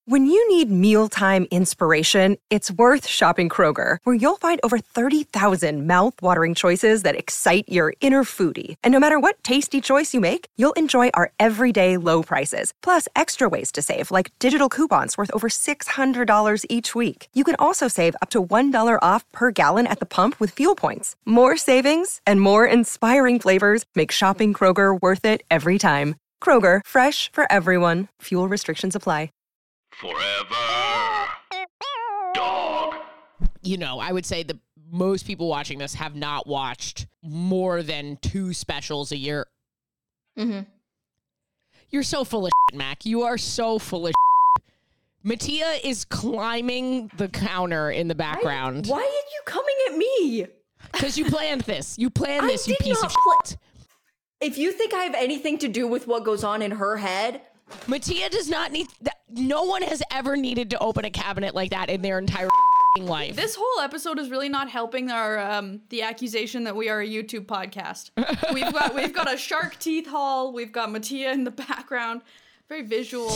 When you need mealtime inspiration, it's worth shopping Kroger, where you'll find over 30,000 mouth-watering choices that excite your inner foodie. And no matter what tasty choice you make, you'll enjoy our everyday low prices, plus extra ways to save, like digital coupons worth over $600 each week. You can also save up to $1 off per gallon at the pump with fuel points. More savings and more inspiring flavors make shopping Kroger worth it every time. Kroger, fresh for everyone. Fuel restrictions apply. Forever. Dog. You know, I would say the most people watching this have not watched more than 2 specials a year. Mm-hmm. You're so full of shit, Mac. You are so full of shit. Mattia is climbing the counter in the background. Why are you coming at me? Because you planned this. You planned this, you did piece not of shit. If you think I have anything to do with what goes on in her head... Mattia does not need... No one has ever needed to open a cabinet like that in their entire life. This whole episode is really not helping our the accusation that we are a YouTube podcast. We've got a shark teeth haul. We've got Mattia in the background. Very visual.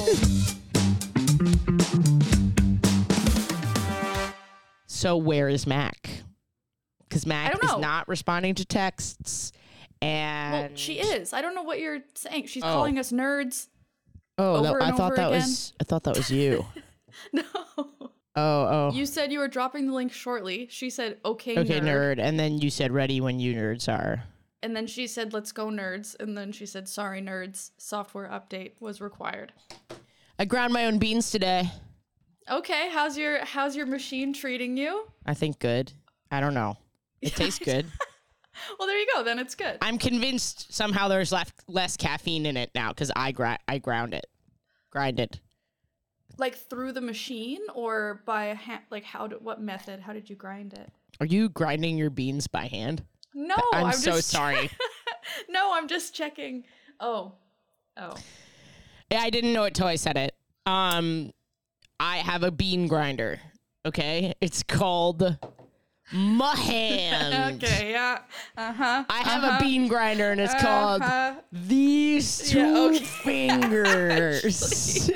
So where is Mac? Because Mac is know. not responding to texts, and Well, she is. I don't know what you're saying. She's calling us nerds. Oh, over I and thought over that again. I thought that was you. No. Oh. You said you were dropping the link shortly. She said, okay, nerd. And then you said, ready when you nerds are. And then she said, let's go, nerds. And then she said, sorry, nerds. Software update was required. I ground my own beans today. Okay, how's your machine treating you? I think good. I don't know. It tastes good. Well, there you go. Then it's good. I'm convinced somehow there's less caffeine in it now because I ground it. Grinded. Like through the machine or by hand? Like what method? How did you grind it? Are you grinding your beans by hand? No, I'm so just sorry. No, I'm just checking. Oh. Yeah, I didn't know it till I said it. I have a bean grinder. Okay, it's called my hand. Okay, yeah. Uh-huh. I have a bean grinder and it's called these two fingers.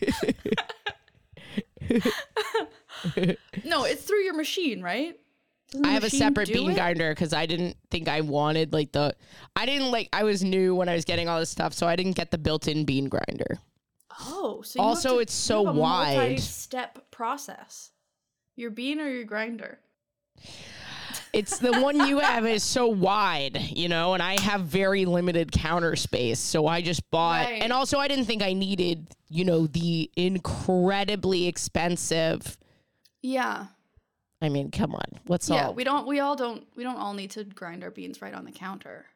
No, it's through your machine, right? I have a separate bean grinder because I didn't think I wanted I was new when I was getting all this stuff, so I didn't get the built-in bean grinder. Oh, so you also it's so you have a wide. multi-step process. Your bean or your grinder? It's the one you have is so wide, you know, and I have very limited counter space. So I just bought, and also I didn't think I needed, you know, the incredibly expensive. Yeah. I mean, come on. What's Yeah, all? we don't all need to grind our beans right on the counter.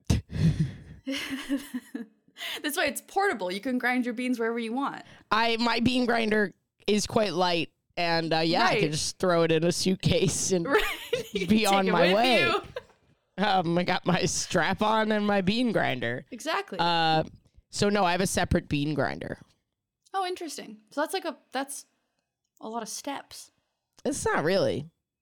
This way it's portable. You can grind your beans wherever you want. My bean grinder is quite light. And I can just throw it in a suitcase and be on my way. I got my strap on and my bean grinder. Exactly. So no, I have a separate bean grinder. Oh, interesting. So that's a lot of steps. It's not really.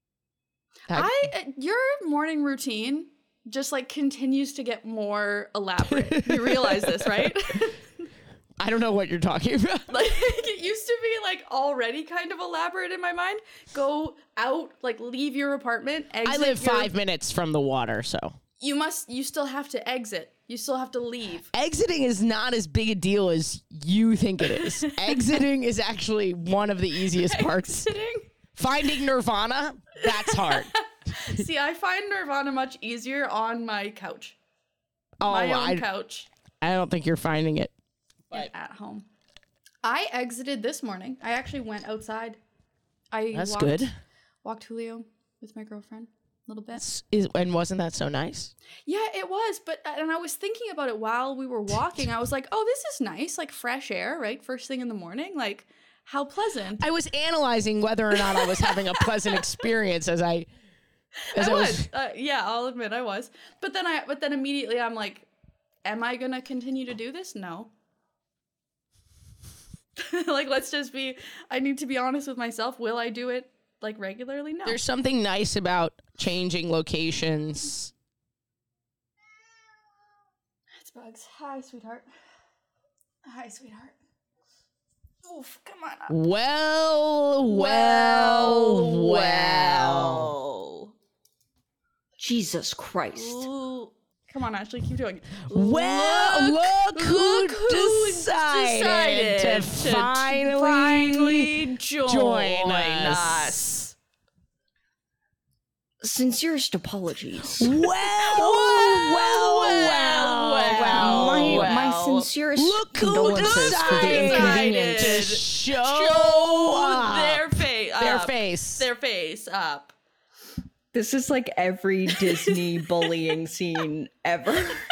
Your morning routine just like continues to get more elaborate. You realize this, right? I don't know what you're talking about. Like it used to be like already kind of elaborate in my mind. Go out, like leave your apartment, exit. I live 5 minutes from the water, so. You still have to exit. You still have to leave. Exiting is not as big a deal as you think it is. Exiting is actually one of the easiest parts. Exiting? Finding Nirvana, that's hard. See, I find Nirvana much easier on my couch. Oh, my own couch. I don't think you're finding it. But at home. I exited this morning. I actually went outside. That's good. Walked Julio with my girlfriend a little bit. And wasn't that so nice? Yeah, it was. And I was thinking about it while we were walking. I was like, oh, this is nice. Like fresh air, right? First thing in the morning. Like, how pleasant. I was analyzing whether or not I was having a pleasant experience as I was. Yeah, I'll admit I was. But then immediately I'm like, am I going to continue to do this? No. Like, I need to be honest with myself. Will I do it like regularly? No. There's something nice about changing locations. It's Bugs. Hi, sweetheart. Hi, sweetheart. Oof, come on. Well. Jesus Christ. Ooh. Come on, Ashley, keep doing it. Well, look who decided to finally join us. Sincerest apologies. My sincerest Look who condolences for the decided inconvenience. to show up. Their face up. This is like every Disney bullying scene ever.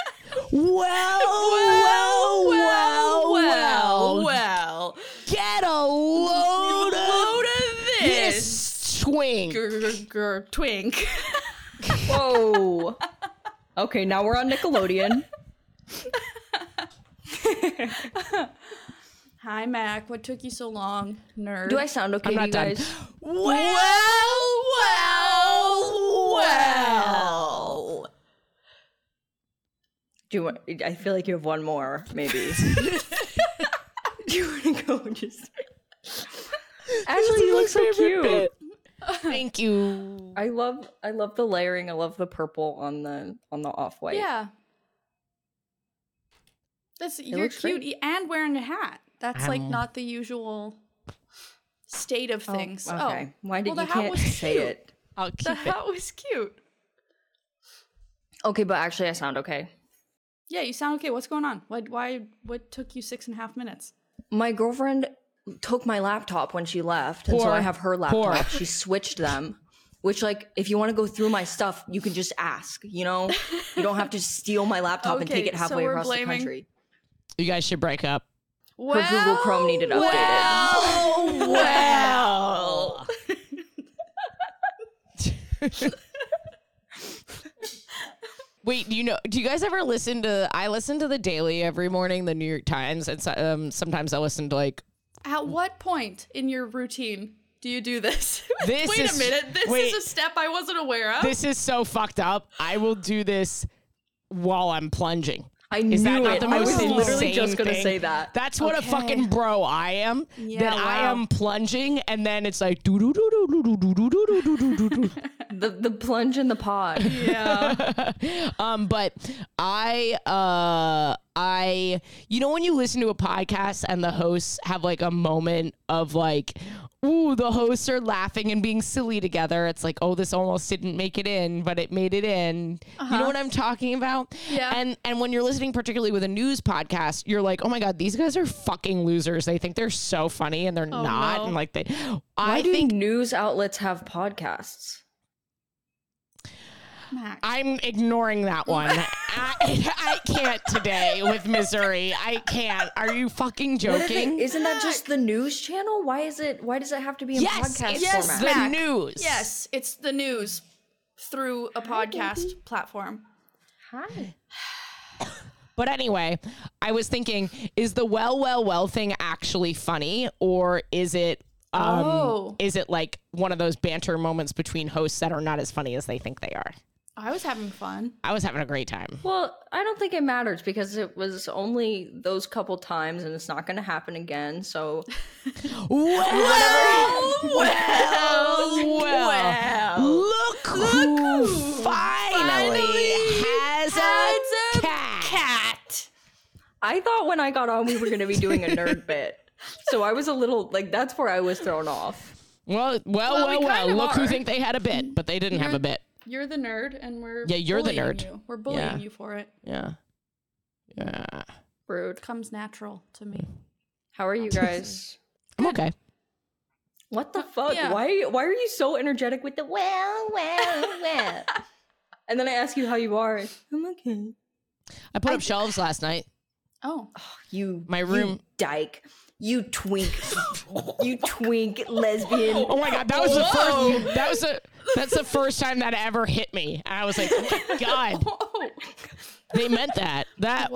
Well. Get a load of this twink. Twink. Whoa. Okay, now we're on Nickelodeon. Hi, Mac. What took you so long, nerd? Do I sound okay I'm to not you done. guys? Well. Do you want, I feel like you have one more, maybe. Do you want to go and just... Ashley, you look so cute. Thank you. I love the layering. I love the purple on the off-white. Yeah. You're looks cute great. and wearing a hat. That's like not the usual state of things. Okay. Why did the you hat can't was say cute. it? I'll keep The it. hat was cute. Okay, but actually I sound okay. Yeah, you sound okay. What's going on? What took you 6.5 minutes? My girlfriend took my laptop when she left, and so Poor. I have her Poor. laptop. She switched them. Which, like, if you want to go through my stuff, you can just ask, you know? You don't have to steal my laptop and take it Okay, so halfway we're across the blaming- country. You guys should break up. Her Google Chrome needed updated. Well. Wait, do you guys ever I listen to The Daily every morning, the New York Times, and sometimes I listen to like, At what point in your routine do you do this? This Wait is- a minute. This wait. is a step I wasn't aware of. this is so fucked up. I will do this while I'm plunging. I Is that knew not it. the I most was literally insane just going to thing? say that. That's what a Okay. fucking bro I am. Yeah, that I wow. am plunging, and then it's like do do do do do do do do do do do. The plunge in the pod. yeah. But I you know when you listen to a podcast and the hosts have like a moment of like, ooh, the hosts are laughing and being silly together. It's like, oh, this almost didn't make it in, but it made it in. You know what I'm talking about? Yeah. And when you're listening, particularly with a news podcast, you're like, oh my God, these guys are fucking losers. They think they're so funny and they're not. no. And like Why I do think news outlets have podcasts? Mac. I'm ignoring that one. I can't today with Missouri. I can't. Are you fucking joking? Isn't that just the news channel? Why does it have to be in Yes, podcast it's format? the Mac. news. Yes, it's the news through a podcast platform. Hi. But anyway, I was thinking, is the well thing actually funny, or is it like one of those banter moments between hosts that are not as funny as they think they are? I was having fun. I was having a great time. Well, I don't think it matters because it was only those couple times and it's not going to happen again. So Well, look who finally has a cat. I thought when I got on, we were going to be doing a nerd bit. So I was a little like, that's where I was thrown off. Well, we kind of Look who are. think they had a bit, but they didn't have a bit. You're the nerd, and we're Yeah, you're the bullying nerd. You. We're bullying Yeah. you for it. Yeah. Rude. It comes natural to me. How are you guys? I'm okay. What the fuck? Yeah. Why are you so energetic with the well? And then I ask you how you are. I'm okay. I put up shelves last night. Oh, My room. You dyke. You twink. You twink lesbian. Oh my God, that was the first. That's the first time that ever hit me. And I was like, oh my God, they meant that.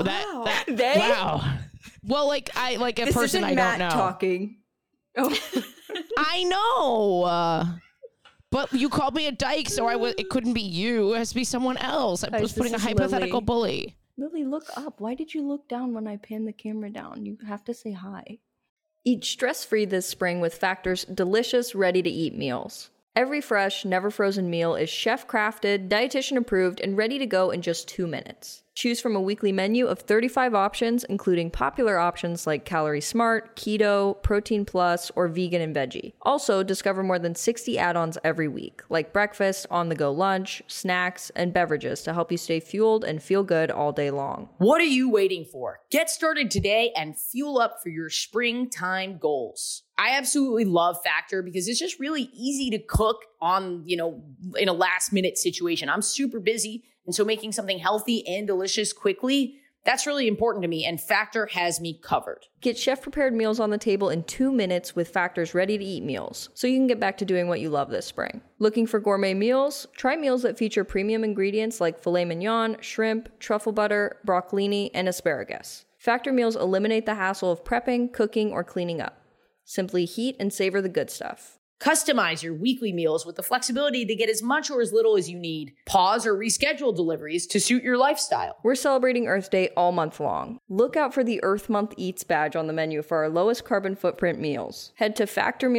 Wow. Well, like a This person isn't I Matt don't know. talking. Oh. I know. But you called me a dyke, so it couldn't be you. It has to be someone else. I Guys, was putting a this is hypothetical Lily. bully. Lily, look up. Why did you look down when I panned the camera down? You have to say hi. Eat stress-free this spring with Factor's delicious, ready-to-eat meals. Every fresh, never frozen meal is chef-crafted, dietitian-approved, and ready to go in just 2 minutes. Choose from a weekly menu of 35 options, including popular options like Calorie Smart, Keto, Protein Plus, or Vegan and Veggie. Also, discover more than 60 add-ons every week, like breakfast, on-the-go lunch, snacks, and beverages to help you stay fueled and feel good all day long. What are you waiting for? Get started today and fuel up for your springtime goals. I absolutely love Factor because it's just really easy to cook on, in a last minute situation. I'm super busy. And so making something healthy and delicious quickly, that's really important to me. And Factor has me covered. Get chef-prepared meals on the table in 2 minutes with Factor's ready-to-eat meals, so you can get back to doing what you love this spring. Looking for gourmet meals? Try meals that feature premium ingredients like filet mignon, shrimp, truffle butter, broccolini, and asparagus. Factor meals eliminate the hassle of prepping, cooking, or cleaning up. Simply heat and savor the good stuff. Customize your weekly meals with the flexibility to get as much or as little as you need. Pause or reschedule deliveries to suit your lifestyle. We're celebrating Earth Day all month long. Look out for the Earth Month Eats badge on the menu for our lowest carbon footprint meals. Head to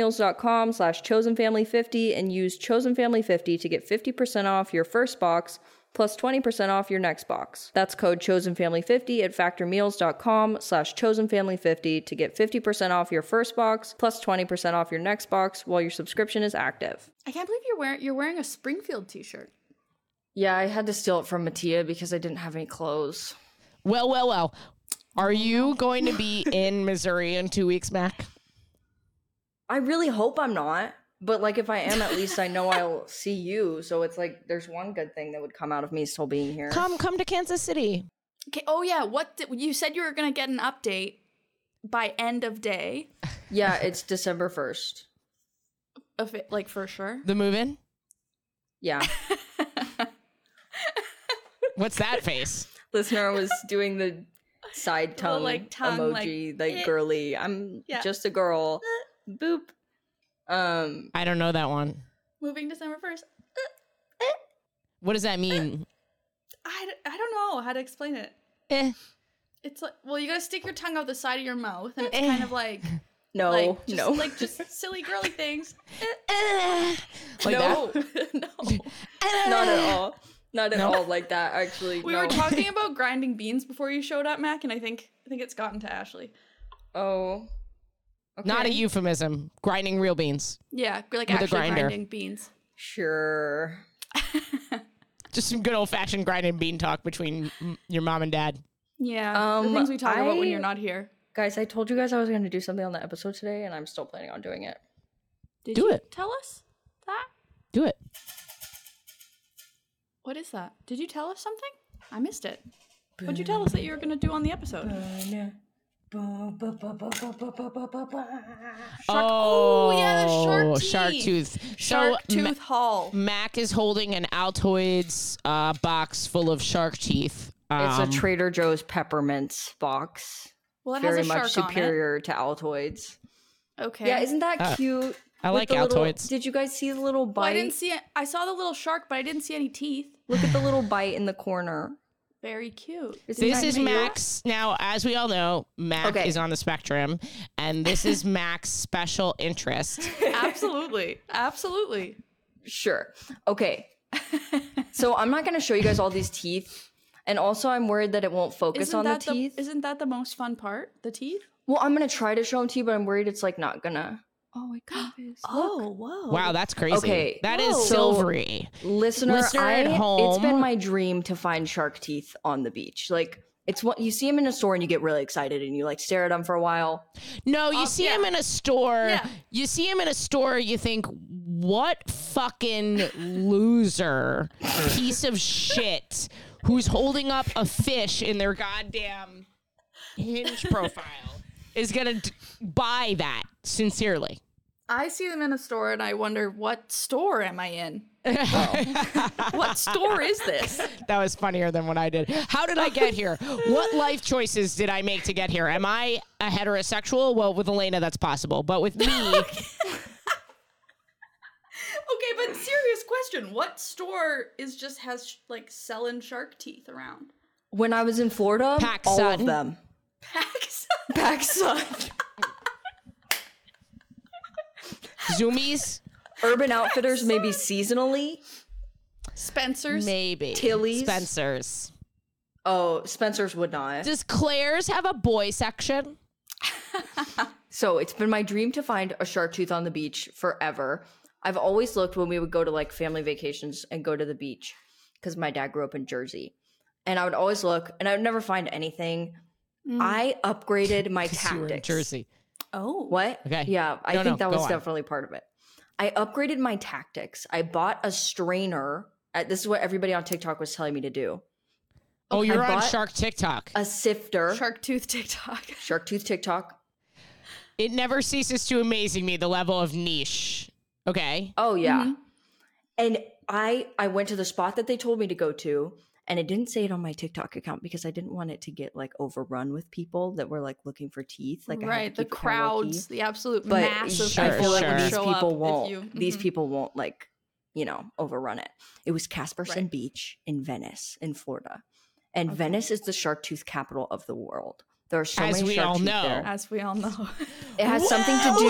factormeals.com/chosenfamily50 and use chosenfamily50 to get 50% off your first box plus 20% off your next box. That's code chosenfamily50 at factormeals.com/chosenfamily50 to get 50% off your first box plus 20% off your next box while your subscription is active. I can't believe you're wearing a Springfield t-shirt. Yeah, I had to steal it from Mattia because I didn't have any clothes. Well. Are you going to be in Missouri in 2 weeks, Mac? I really hope I'm not. But, like, if I am, at least I know I'll see you. So it's like, there's one good thing that would come out of me still being here. Come to Kansas City. Okay. Oh, yeah. You said you were going to get an update by end of day. Yeah, it's December 1st. Of it, like, for sure. The move-in? Yeah. What's that face? Listener was doing the side tongue, emoji, like girly. I'm just a girl. Boop. I don't know that one. Moving December 1st. What does that mean? I don't know how to explain it. It's like, well, you gotta stick your tongue out the side of your mouth, and it's kind of like just silly girly things. Like no, that? no, not at all. Not at all like that. Actually, we were talking about grinding beans before you showed up, Mac, and I think it's gotten to Ashley. Oh. Okay. Not a euphemism. Grinding real beans. Yeah, like with actually a grinder. grinding beans. Sure. Just some good old-fashioned grinding bean talk between your mom and dad. Yeah, the things we talk about when you're not here. Guys, I told you guys I was going to do something on the episode today, and I'm still planning on doing it. Did do you it. Tell us that? Do it. What is that? Did you tell us something? I missed it. What'd you tell us that you were going to do on the episode? Oh, yeah, the shark tooth. Shark tooth haul. Mac is holding an Altoids box full of shark teeth. It's a Trader Joe's peppermints box. Well, it very has a much shark superior to Altoids. Okay. Yeah, isn't that cute? I like Altoids. Did you guys see the little bite? Well, I didn't see it. I saw the little shark, but I didn't see any teeth. Look at the little bite in the corner. Very cute. This is Mac's. Now, as we all know, Mac is on the spectrum, and this is Mac's special interest. Absolutely. Absolutely. Sure. Okay. So I'm not going to show you guys all these teeth. And also, I'm worried that it won't focus on the teeth. Isn't that the most fun part? The teeth? Well, I'm going to try to show them to you, but I'm worried it's like not going to. Oh my God. Oh, whoa. Wow, that's crazy. Okay. That is silvery. Listener at home. It's been my dream to find shark teeth on the beach. Like, it's what you see them in a store and you get really excited and you like stare at them for a while. No, you see him in a store. Yeah. You see him in a store, you think, what fucking loser piece of shit who's holding up a fish in their goddamn Hinge profile is going to buy that, sincerely. I see them in a store and I wonder, what store am I in? What store is this? That was funnier than what I did. How did I get here? What life choices did I make to get here? Am I a heterosexual? Well, with Elena, that's possible. But with me... Okay, but serious question. What store has like selling shark teeth around? When I was in Florida, all of them. PacSun. PacSun. Zoomies? Urban Outfitters, maybe seasonally. Spencer's. Maybe. Tilly's. Spencer's. Oh, Spencer's would not. Does Claire's have a boy section? So it's been my dream to find a shark tooth on the beach forever. I've always looked when we would go to like family vacations and go to the beach because my dad grew up in Jersey. And I would always look and I would never find anything. I upgraded my tactics. You were in Jersey. Oh. What? Okay. Yeah, I think that go was on. definitely part of it. I upgraded my tactics. I bought a strainer. This is what everybody on TikTok was telling me to do. Oh, you're I on bought Shark TikTok. A sifter. Shark tooth TikTok. Shark tooth TikTok. It never ceases to amazing me, the level of niche. Okay. Oh, yeah. And I went to the spot that they told me to go to, and it didn't say it on my TikTok account because I didn't want it to get like overrun with people that were like looking for teeth. Like Right, the crowds, the absolute but mass of I feel people that like would these show people up won't. if you. These people won't like, overrun it. It was Casperson Right. Beach in Venice, in Florida, and Venice is the shark tooth capital of the world. There are so As many we shark all teeth know. there. As we all know. It has something to do.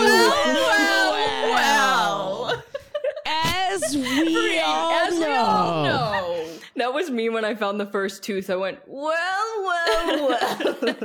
Wow. As we all know. That was me when I found the first tooth. I went, well.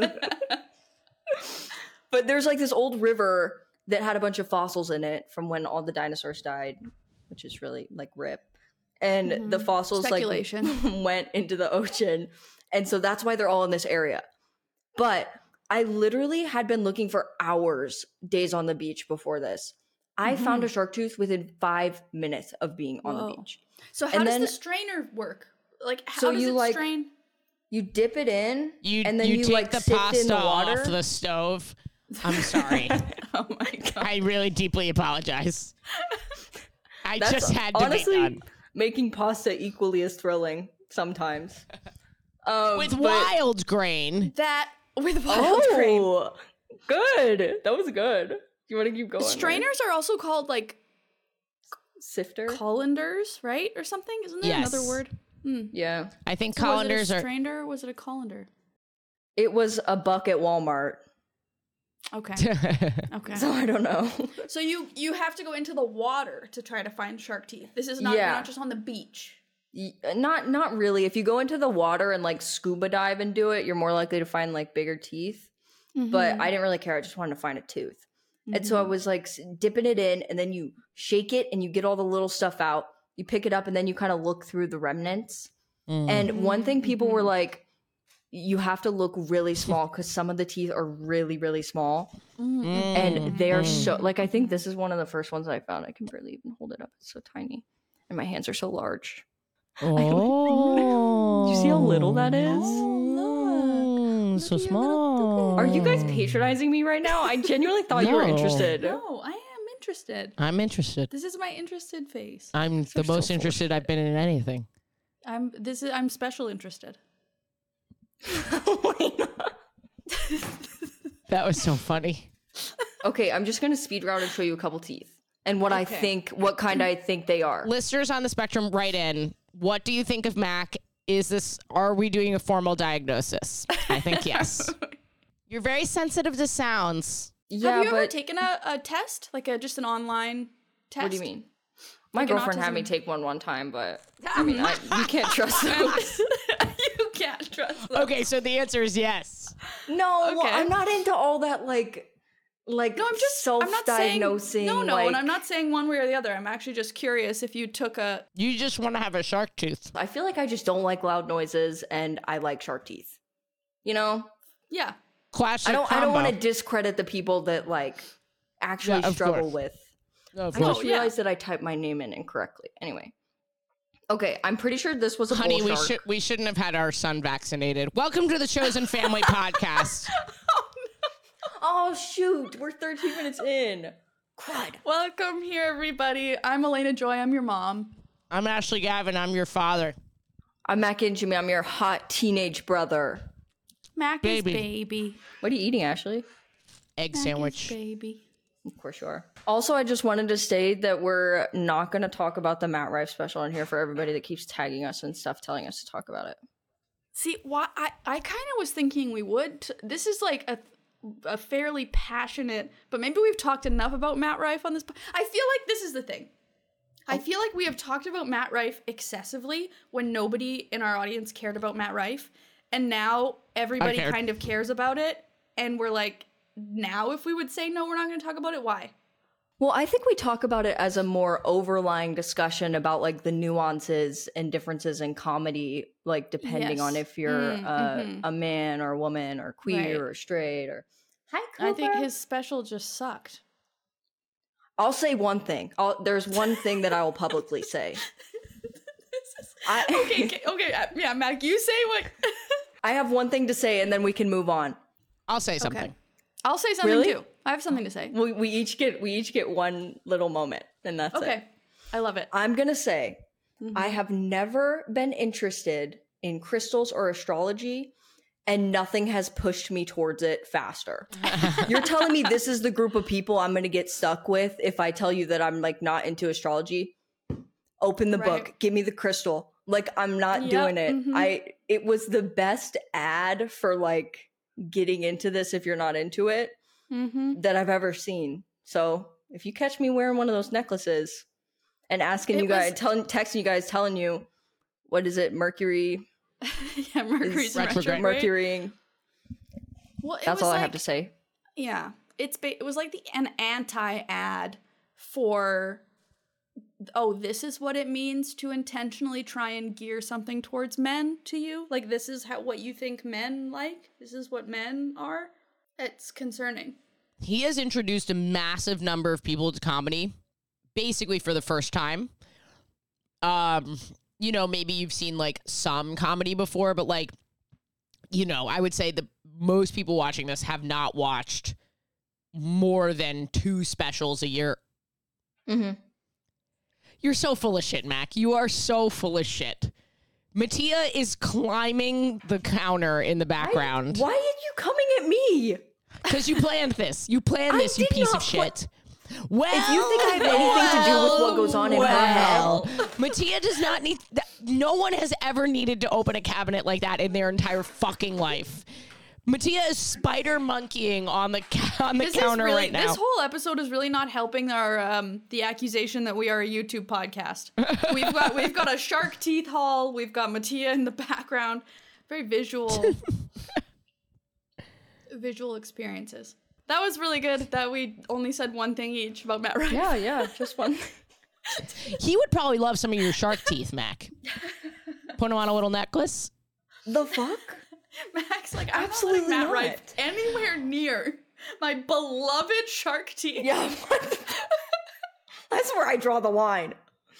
But there's like this old river that had a bunch of fossils in it from when all the dinosaurs died, which is really like rip. And the fossils Speculation. like went into the ocean. And so that's why they're all in this area. But I literally had been looking for hours, days on the beach before this. I found a shark tooth within 5 minutes of being on the beach. So how And does then- the strainer work? Like how So does you, it like, strain? You dip it in, and then you you take like the sift pasta in the water. off the stove. I'm sorry. Oh my god. I really deeply apologize. I That's just had to honestly be done. making pasta equally as thrilling sometimes. With but- wild grain. That with wild grain. Oh, good. That was good. You want to keep going? right? Strainers are also called like Sifter. colanders, right? Or something? Isn't there Yes. another word? Yeah, I think So colanders was it a are. strainer or was it a colander? it was a buck at Walmart, Okay. Okay. so I don't know. So you have to go into the water to try to find shark teeth. This is not you're Yeah. not just on the beach. Not really. If you go into the water and like scuba dive and do it, you're more likely to find like bigger teeth. But I didn't really care. I just wanted to find a tooth. And so I was like dipping it in, and then you shake it and you get all the little stuff out. You pick it up and then you kind of look through the remnants. And one thing people were like, you have to look really small because some of the teeth are really, really small. And they are so, like, I think this is one of the first ones I found. I can barely even hold it up. It's so tiny. And my hands are so large. Oh. Do you see how little that is? So small. Are you guys patronizing me right now? I genuinely thought you were No. interested. No, I am interested. I'm interested. This is my interested face. I'm the most interested I've been in anything. I'm special interested. That was so funny. Okay, I'm just gonna speed round and show you a couple teeth and what I think, what kind I think they are. Listeners on the spectrum, write in. What do you think of Mac? Are we doing a formal diagnosis? I think yes. You're very sensitive to sounds. Yeah, Have you ever but taken a test, like just an online test? what do you mean? My Like an girlfriend had me autism- take one time, but I mean, you can't trust those. You can't trust them. Okay, so the answer is yes. No, Okay. I'm not into all that like No, I'm not saying self-diagnosing. No, like, and I'm not saying one way or the other. I'm actually just curious if you took a. You just want to have a shark tooth. I feel like I just don't like loud noises, and I like shark teeth. You know, Yeah. Classic I don't combo. want to discredit the people that like actually Yeah, of struggle course. with. Of I course. just realized that I typed my name in incorrectly. Anyway, okay, I'm pretty sure this was a Honey, bull shark. we shouldn't have had our son vaccinated. Welcome to the Chosen Family podcast. Oh shoot, we're 13 minutes in. Crud. Welcome here, everybody. I'm Elena Joy. I'm your mom. I'm Ashley Gavin. I'm your father. I'm Mac and Jimmy. I'm your hot teenage brother. Mac Baby. is baby. What are you eating, Ashley? Egg Mac sandwich. is baby. Of course you are. Also, I just wanted to state that we're not going to talk about the Matt Rife special on here for everybody that keeps tagging us and stuff, telling us to talk about it. See, why I kind of was thinking we would. This is like a fairly passionate, but maybe we've talked enough about Matt Rife on this. I feel like this is the thing. I feel like we have talked about Matt Rife excessively when nobody in our audience cared about Matt Rife. And now everybody kind of cares about it. And we're like, now if we would say no, we're not going to talk about it, why? Well, I think we talk about it as a more overlying discussion about like the nuances and differences in comedy, like depending on if you're a man or a woman or queer or straight or. Hi, Cooper. I think his special just sucked. I'll say one thing. There's one thing that I will publicly say. Okay, yeah, Mac, you say what? I have one thing to say, and then we can move on. I'll say something. Okay. I'll say something too. I have something to say. We each get one little moment, and that's it. Okay, I love it. I'm gonna say, I have never been interested in crystals or astrology, and nothing has pushed me towards it faster. You're telling me this is the group of people I'm gonna get stuck with if I tell you that I'm like not into astrology? Open the book, give me the crystal. Like, I'm not doing it. It was the best ad for like getting into this if you're not into it that I've ever seen. So if you catch me wearing one of those necklaces and asking you guys, texting you guys, telling you, what is it, Mercury? Yeah, Mercury's retrograde. Mercury. Well, that's all I have to say. Yeah, it was like an anti-ad for. Oh, this is what it means to intentionally try and gear something towards men to you? Like, this is what you think men like? This is what men are? It's concerning. He has introduced a massive number of people to comedy, basically for the first time. You know, maybe you've seen, like, some comedy before, but, like, you know, I would say the most people watching this have not watched more than 2 specials a year. You're so full of shit, Mac. You are so full of shit. Mattia is climbing the counter in the background. Why are you coming at me? Because you planned this. You planned this, you piece of shit. Well, if you think I have anything to do with what goes on in her head, Mattia does not need. No one has ever needed to open a cabinet like that in their entire fucking life. Mattia is spider monkeying on the counter right now. This whole episode is really not helping our the accusation that we are a YouTube podcast. We've got a shark teeth haul. We've got Mattia in the background. Very visual experiences. That was really good that we only said one thing each about Matt Rife. Yeah, just one. He would probably love some of your shark teeth, Mac. Put him on a little necklace. The fuck? Max, like, I'm absolutely not letting Matt Rife anywhere near my beloved shark teeth. Yeah, that's where I draw the line.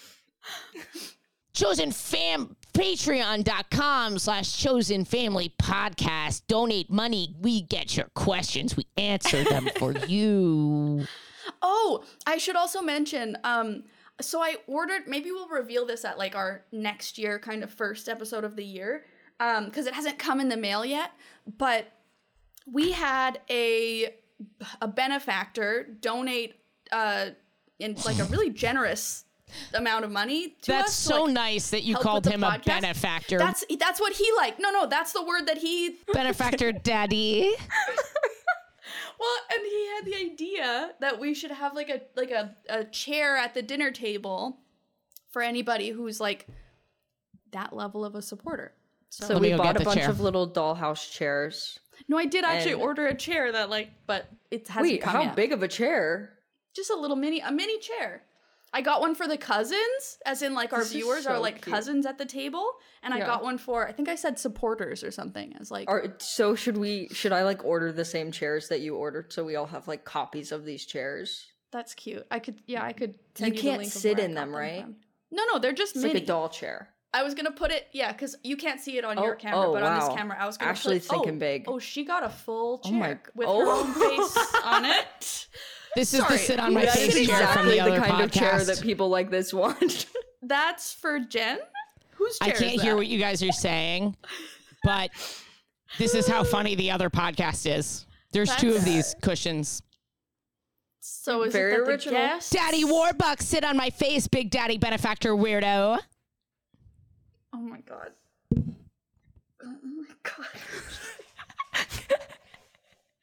Patreon.com/Chosen Family Podcast. Donate money. We get your questions. We answer them for you. Oh, I should also mention, so I ordered, maybe we'll reveal this at like our next year kind of first episode of the year. Because it hasn't come in the mail yet, but we had a benefactor donate in like a really generous amount of money to us. That's so nice that you called him a benefactor. That's what he liked. No, that's the word that he benefactor daddy. Well, and he had the idea that we should have like a chair at the dinner table for anybody who's like that level of a supporter. So we bought a bunch of little dollhouse chairs. No, I did actually order a chair that but it hasn't come yet. How big of a chair? Just a mini chair. I got one for the cousins, as in like our viewers are like cute cousins at the table, and I got one for, I think I said supporters or something. As like, so should I like order the same chairs that you ordered so we all have like copies of these chairs? That's cute. I could send you the link. You can't sit in them, right? No, they're just mini. Like a doll chair. I was gonna put it, because you can't see it on your camera, but on this camera, I was gonna Ashley's thinking big. Oh, she got a full chair with her own face on it. This is the sit on my face chair from the other kind podcast. Of chair that people like this want. That's for Jen? Whose chair I can't hear what you guys are saying, but this is how funny the other podcast is. There's 2 of these cushions. So is very it that original. The guests? Daddy Warbucks, sit on my face, big daddy benefactor weirdo. Oh my god. Oh my god.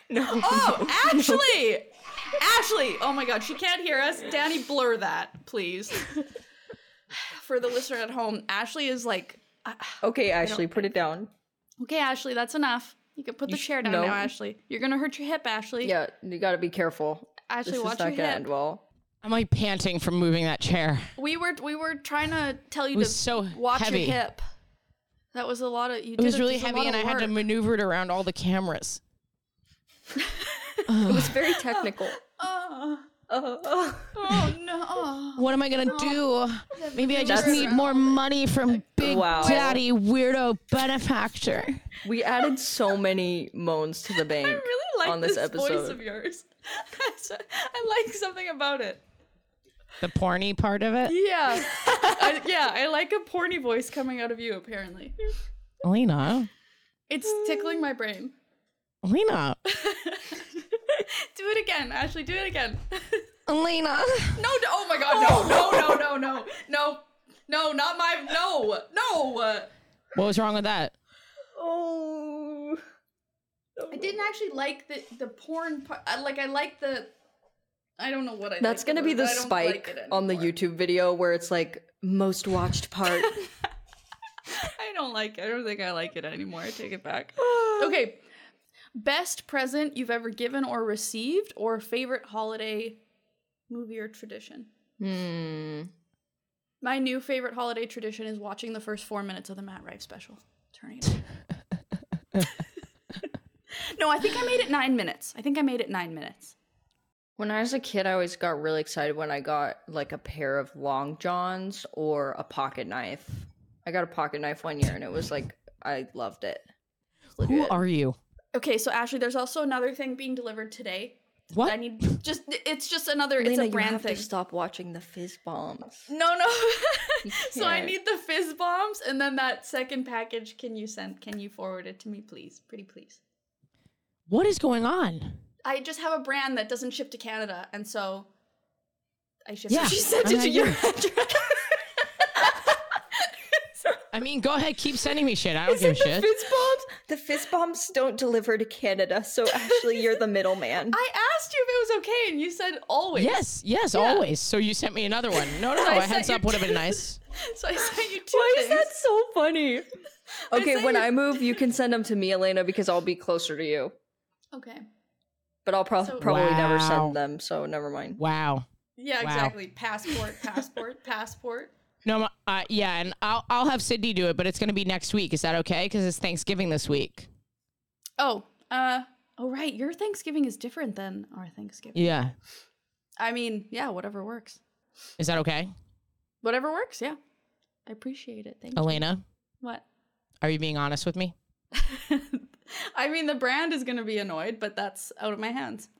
No. Oh, Ashley! Ashley! Oh my god, she can't hear us. Danny, blur that, please. For the listener at home, Ashley is like... Okay, Ashley, put it down. Okay, Ashley, that's enough. You can put the chair down now, Ashley. You're gonna hurt your hip, Ashley. Yeah, you gotta be careful. Ashley, This watch is not your gonna hip. end well. I'm like panting from moving that chair. We were trying to tell you It was to so watch heavy. your hip. That was a lot of... It was really heavy and I had to maneuver it around all the cameras. It was very technical. Oh no. What am I gonna do? Maybe I just need more money from Big Wow. Daddy Weirdo Benefactor. We added so many moans to the bank I really like on this voice episode. of yours. I like something about it. The porny part of it? Yeah. I like a porny voice coming out of you, apparently. Elena. It's tickling my brain. Elena. Do it again, Ashley. Do it again. Elena. No, oh my god, no, not my, no. What was wrong with that? Oh. I didn't actually like the porn part. I like the, I don't know what I That's liked gonna about be it, the but I don't like spike it on the anymore. YouTube video where it's like most watched part. I don't like it. I don't think I like it anymore. I take it back. Okay. Best present you've ever given or received, or favorite holiday movie or tradition? My new favorite holiday tradition is watching the first 4 minutes of the Matt Rife special. Turning it on. No, I think I made it 9 minutes. When I was a kid, I always got really excited when I got like a pair of long johns or a pocket knife. I got a pocket knife one year and it was like, I loved it. Who are you? Okay, so Ashley, there's also another thing being delivered today. What? I need it's just another, Lena, it's a you brand have thing. to stop watching the fizz bombs. No. So I can't. need the fizz bombs, and then that second package. Can you forward it to me, please? Pretty please. What is going on? I just have a brand that doesn't ship to Canada, and so I ship. Yeah, She sent I it mean, to I your do. address. I mean, go ahead, keep sending me shit. I don't give a shit. Fizz bombs? The fizz bombs don't deliver to Canada, so actually you're the middleman. I asked you if it was okay, and you said always. Yes, always. So you sent me another one. No, I a sent heads you up would have been nice. So I sent you two Why things. is that so funny? Okay, sent when you- I move, you can send them to me, Elena, because I'll be closer to you. Okay. But I'll So- probably never Wow. send them, so never mind. Wow. Yeah, Wow. exactly. Passport. No, yeah, and I'll have Sydney do it, but it's going to be next week. Is that okay? Because it's Thanksgiving this week. Oh, right. Your Thanksgiving is different than our Thanksgiving. Yeah. I mean, yeah, whatever works. Is that okay? Whatever works, yeah. I appreciate it. Thank you. Elena, What? are you being honest with me? I mean, the brand is going to be annoyed, but that's out of my hands.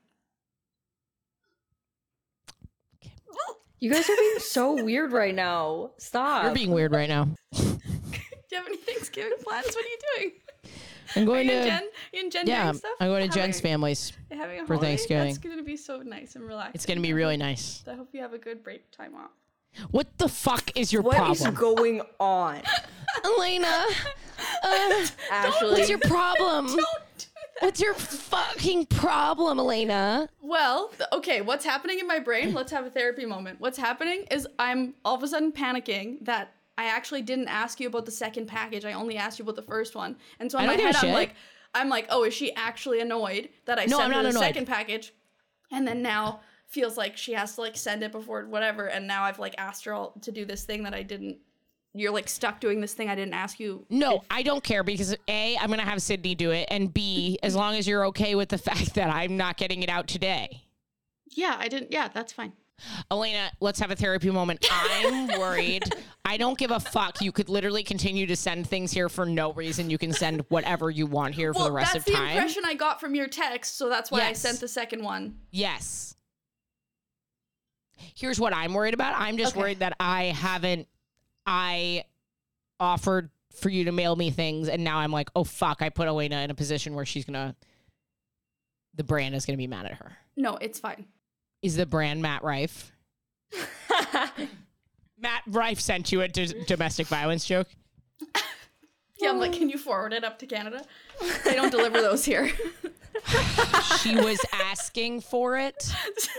You guys are being so weird right now. Stop. You're being weird right now. Do you have any Thanksgiving plans? What are you doing? I'm Are going you to and Jen yeah, doing stuff? I'm going to Having Jen's a- family's. having a for holiday? Thanksgiving. That's going to be so nice and relaxing. It's going to be really nice. I hope you have a good break time off. What the fuck is your What is problem? going on? Elena, Ashley. what's your problem? What's your fucking problem, Elena? Well, okay, what's happening in my brain? Let's have a therapy moment. What's happening is I'm all of a sudden panicking that I actually didn't ask you about the second package. I only asked you about the first one. And so in I my don't give head, a shit. I'm like, oh, is she actually annoyed that I No, sent I'm her not the annoyed. second package? And then now feels like she has to like send it before whatever. And now I've like asked her all to do this thing that I didn't. You're like stuck doing this thing I didn't ask you. No, I don't care because A, I'm going to have Sydney do it. And B, as long as you're okay with the fact that I'm not getting it out today. Yeah, I didn't. Yeah, that's fine. Elena, let's have a therapy moment. I'm worried. I don't give a fuck. You could literally continue to send things here for no reason. You can send whatever you want here for the rest of that's time. the impression I got from your text, so that's why I Yes. sent the second one. Yes. Here's what I'm worried about. I'm just Okay. worried that I offered for you to mail me things, and now I'm like, oh, fuck, I put Elena in a position where the brand is going to be mad at her. No, it's fine. Is the brand Matt Rife? Matt Rife sent you a domestic violence joke? Yeah, I'm like, can you forward it up to Canada? They don't deliver those here. She was asking for it.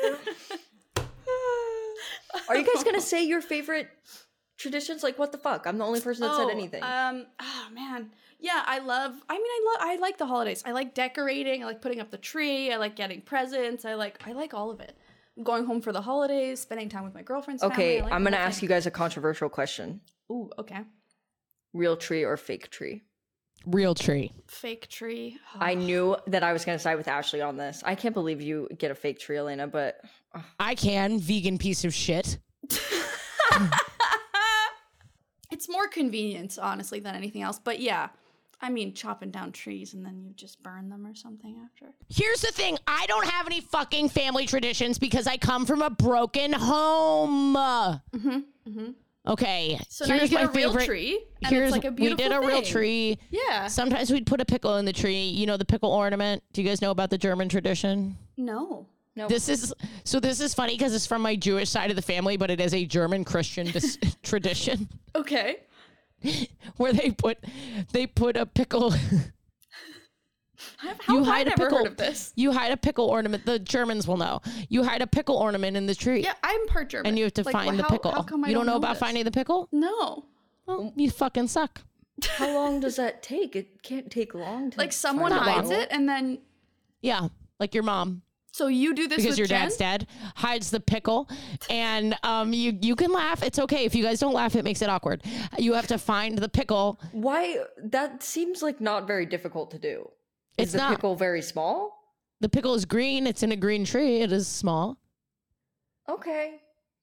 Are you guys gonna say your favorite traditions? Like, what the fuck? I'm the only person that said anything. Oh man. Yeah, I like the holidays. I like decorating, I like putting up the tree, I like getting presents, I like all of it. Going home for the holidays, spending time with my girlfriend's Okay, family. I'm gonna ask you guys a controversial question. Ooh, okay. Real tree or fake tree? Real tree. Fake tree. I knew that I was gonna side with Ashley on this. I can't believe you get a fake tree, Elena, but I can. Vegan piece of shit. It's more convenience, honestly, than anything else. But yeah, I mean, chopping down trees and then you just burn them or something after. Here's the thing. I don't have any fucking family traditions because I come from a broken home. Okay. So now you get a real tree, and it's like a beautiful We did a real thing. tree. Yeah. Sometimes we'd put a pickle in the tree. You know the pickle ornament? Do you guys know about the German tradition? No. This is funny because it's from my Jewish side of the family, but it is a German Christian tradition Okay. where they put a pickle. How have I never heard of this? You hide a pickle ornament. The Germans will know. You hide a pickle ornament in the tree. Yeah, I'm part German. And you have to find the pickle. How come I you don't know about this? finding the pickle? No. Well, you fucking suck. how long does that take? It can't take long to Like someone find a hides pickle. it and then. Yeah, like your mom. So you do this Because with your Jen? dad's dead, hides the pickle, and you can laugh. It's okay. If you guys don't laugh, it makes it awkward. You have to find the pickle. Why? That seems like not very difficult to do. It's Is the not. pickle very small? The pickle is green. It's in a green tree. It is small. Okay.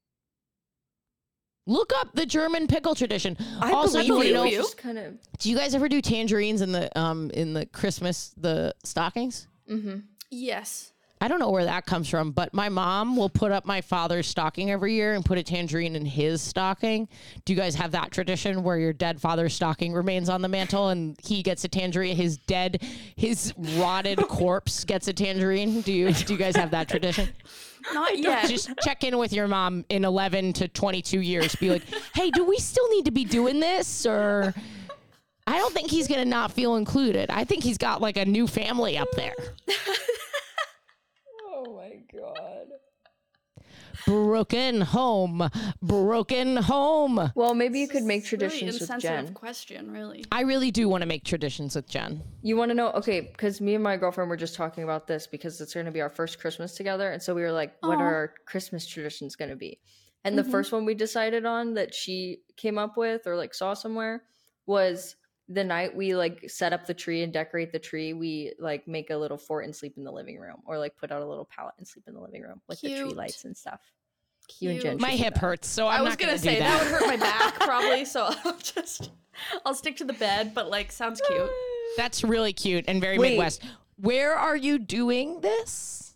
Look up the German pickle tradition. I Also, you want to know? you. Just kind of. Do you guys ever do tangerines in the Christmas stockings? Yes. I don't know where that comes from, but my mom will put up my father's stocking every year and put a tangerine in his stocking. Do you guys have that tradition where your dead father's stocking remains on the mantle and he gets a tangerine? His rotted corpse gets a tangerine. Do you guys have that tradition? Not yet. Just check in with your mom in 11 to 22 years. Be like, hey, do we still need to be doing this? Or I don't think he's going to not feel included. I think he's got like a new family up there. Oh my god. Broken home. Well, maybe you could make Really traditions with insensitive Jen. question, really. I really do want to make traditions with Jen. You want to know? Okay, because me and my girlfriend were just talking about this because it's going to be our first Christmas together, and so we were like, "What are our Christmas traditions going to be?" And the first one we decided on that she came up with or like saw somewhere was the night we like set up the tree and decorate the tree. We like make a little fort and sleep in the living room, or like put out a little pallet and sleep in the living room with the tree Cute. lights and stuff. You and Jen My should do hip that. hurts, so I I'm was not gonna going to say do that that. would hurt my back probably, so I'll stick to the bed, but like sounds cute. That's really cute and very Wait. Midwest. Where are you doing this?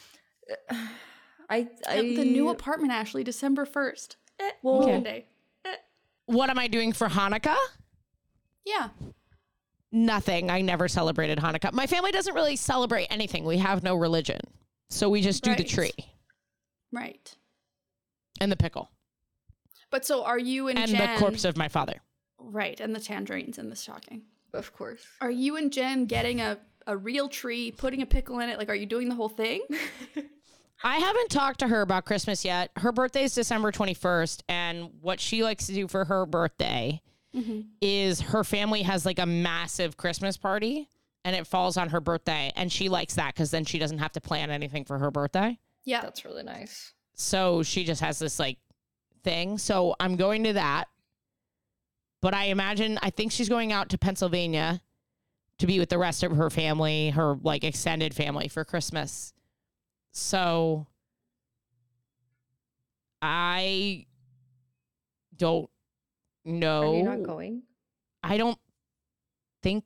I The new apartment, Ashley, December 1st. well, Monday. What am I doing for Hanukkah? Yeah. Nothing. I never celebrated Hanukkah. My family doesn't really celebrate anything. We have no religion. So we just do the Right. tree Right. and the pickle But so are you and and Jen the corpse of my father. right, and the tangerines in the stocking. of course. Are you and Jen getting a real tree, putting a pickle in it? Like, are you doing the whole thing? I haven't talked to her about Christmas yet. Her birthday is December 21st, and what she likes to do for her birthday is her family has like a massive Christmas party, and it falls on her birthday, and she likes that because then she doesn't have to plan anything for her birthday. Yeah. That's really nice. So she just has this like thing. So I'm going to that. But I think she's going out to Pennsylvania to be with the rest of her family, her like extended family for Christmas. So I don't know. Are you not going? I don't think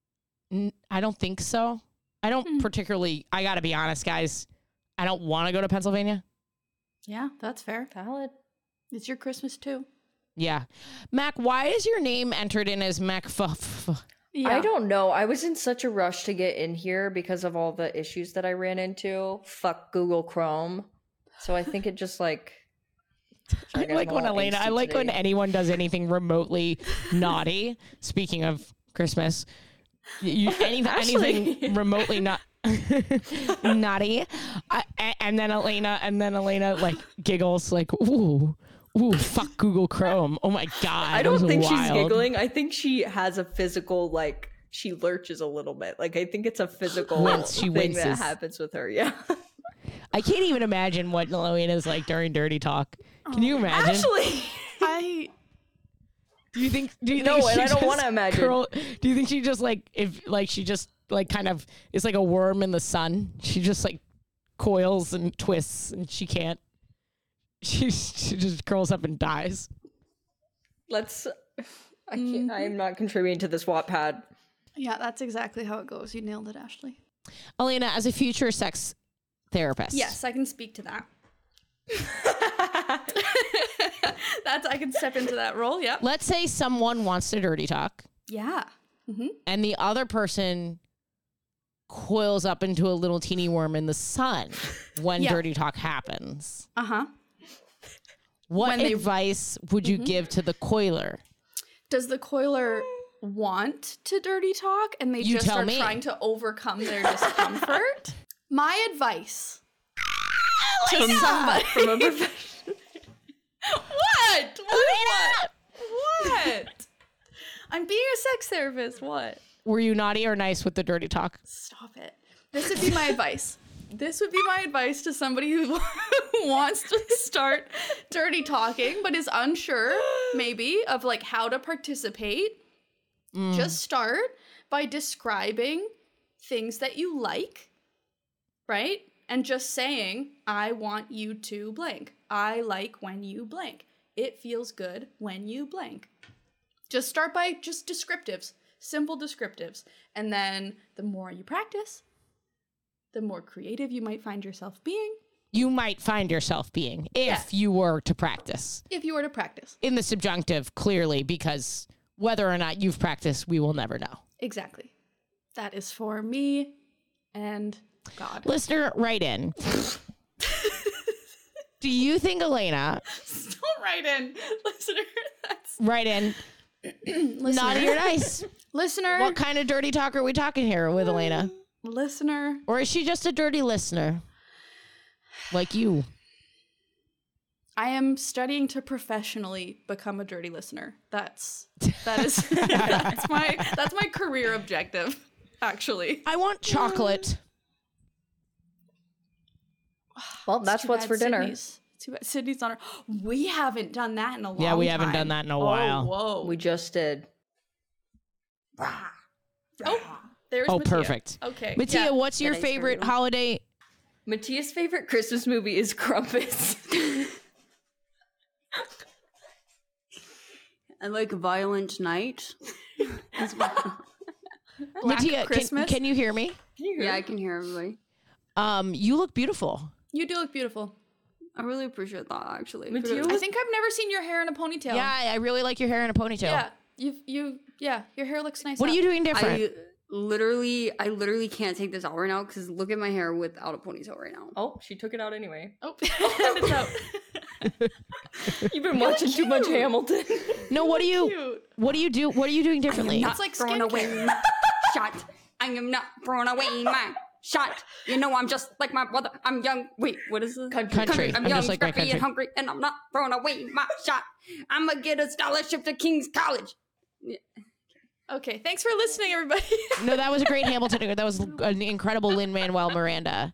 so. I don't particularly, I got to be honest, guys. I don't want to go to Pennsylvania. Yeah, that's fair. Valid. It's your Christmas too. Yeah. Mac, why is your name entered in as MacFuff? Yeah. I don't know. I was in such a rush to get in here because of all the issues that I ran into. Fuck Google Chrome. So I think it just like. I like when Elena, I like when anyone does anything remotely naughty. Speaking of Christmas, anything remotely not. Naughty. And then Elena like giggles like, ooh, fuck Google Chrome. Oh my God. I don't think she's wild. giggling. I think she has a physical, like, she lurches a little bit. Like, I think it's a physical She thing that winces. happens with her. Yeah. I can't even imagine what Elena's like during Dirty Talk. Can you imagine? Actually, Do you think no, she and I don't just want to imagine. do you think she just like, if like she just like kind of is like a worm in the sun? She just like coils and twists and she can't. She just curls up and dies. I can't. I am not contributing to this Wattpad. Yeah, that's exactly how it goes. You nailed it, Ashley. Elena, as a future sex therapist. Yes, I can speak to that. I can step into that role. Yeah. Let's say someone wants to dirty talk Yeah. and the other person coils up into a little teeny worm in the sun when Yeah. dirty talk happens. Uh-huh. What advice would you give to the coiler? Does the coiler want to dirty talk and they You just tell are me. trying to overcome their discomfort? My advice to somebody From a professional. What? What? I'm being a sex therapist. What? Were you naughty or nice with the dirty talk? Stop it. This would be my advice. This would be my advice to somebody who wants to start dirty talking but is unsure maybe of like how to participate. Just start by describing things that you like, right? And just saying, I want you to blank. I like when you blank. It feels good when you blank. Just start by just descriptives, simple descriptives. And then the more you practice, the more creative you might find yourself being. You might find yourself being if you were to practice. If you were to practice. In the subjunctive, clearly, because whether or not you've practiced, we will never know. Exactly. That is for me and God. Listener, write in. Do you think Elena, Don't write in, listener. That's write in, naughty or nice? listener. What kind of dirty talk are we talking here with Elena? Listener. Or is she just a dirty listener? Like you. I am studying to professionally become a dirty listener. That is that's my career objective, actually. I want chocolate. Well, that's Too what's bad for dinner. Too bad Sydney's on her. We haven't done that in a long time. Yeah, we haven't done that in a while. Whoa. We just did. Oh, there's Oh, Mattia. perfect. Okay. Mattia, yeah. what's your That is favorite very holiday? Mattia's favorite Christmas movie is Krampus. I like Violent Night. Black Mattia, Christmas? can you hear me? Yeah, I can hear everybody. You look beautiful. You do look beautiful. I really appreciate that, actually. Mattia I think I've never seen your hair in a ponytail. Yeah, I really like your hair in a ponytail. Yeah, your hair looks nice. What are up. you doing different? I literally can't take this out right now because look at my hair without a ponytail right now. Oh, she took it out anyway. Oh, it's out. You've been watching too much Hamilton. No, what do you Cute. what do you do? What are you doing differently? It's like throwing away skincare. my shot. I am not throwing away my shot. You know I'm just like my brother. I'm young. Wait, what is it? Country. I'm I'm young, just like my scrappy, country. and hungry, and I'm not throwing away my shot. I'm gonna get a scholarship to King's College. Okay, thanks for listening, everybody. No, that was a great Hamilton. That was an incredible Lin-Manuel Miranda.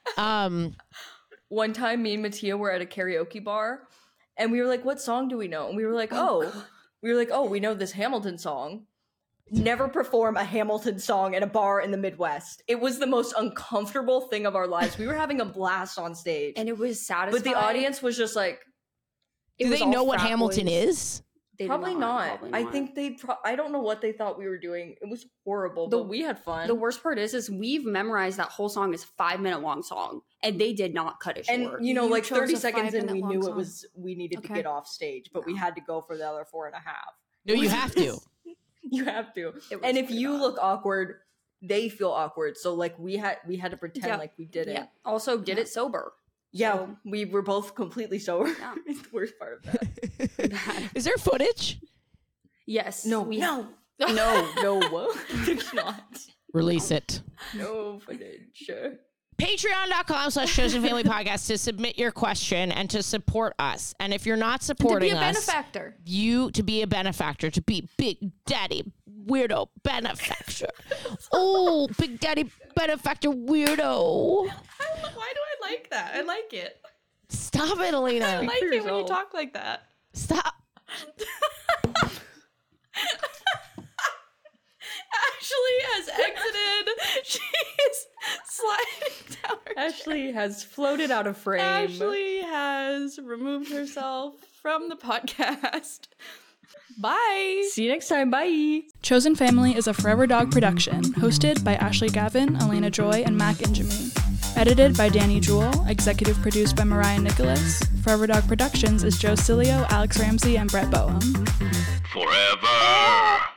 One time, me and Mattia were at a karaoke bar, and we were like, "What song do we know?" And we were like, "Oh, we know this Hamilton song." Never perform a Hamilton song in a bar in the Midwest. It was the most uncomfortable thing of our lives. We were having a blast on stage, And it was satisfying. but the audience was just like, It Do was they all know what frat Hamilton boys. is? They did probably not. probably I not. think they. I don't know what they thought we were doing. It was horrible, but we had fun. The worst part is we've memorized that whole song is 5-minute long song, and they did not cut it short. and you know, You like chose 30 a seconds in, 5-minute we long knew song. it was we needed to Okay. get off stage, but we had to go for the other 4.5. No, you have to. You have to. It was And if pretty you bad. look awkward, they feel awkward. So like we had to pretend Yeah. like we didn't. yeah. Also, did it sober. Yeah, So- we were both completely sober. Yeah. It's the worst part of that. Is there footage? Yes. No, we- no, no, no. There's not. Release it. No footage. Patreon.com/Chosen Family Podcast to submit your question and to support us. And if you're not supporting us, benefactor. to be a benefactor, to be Big Daddy Weirdo Benefactor. Oh, Big Daddy Benefactor Weirdo. Why do I like that? I like it. Stop it, Alina. I like it when you talk like that. Stop. Ashley has exited. She's sliding down her Ashley has floated out of frame. Ashley has removed herself from the podcast. Bye. See you next time. Bye. Chosen Family is a Forever Dog production, hosted by Ashley Gavin, Elena Joy, and Mac Injami. Edited by Danny Jewell, executive produced by Mariah Nicholas. Forever Dog Productions is Joe Cilio, Alex Ramsey, and Brett Boehm. Forever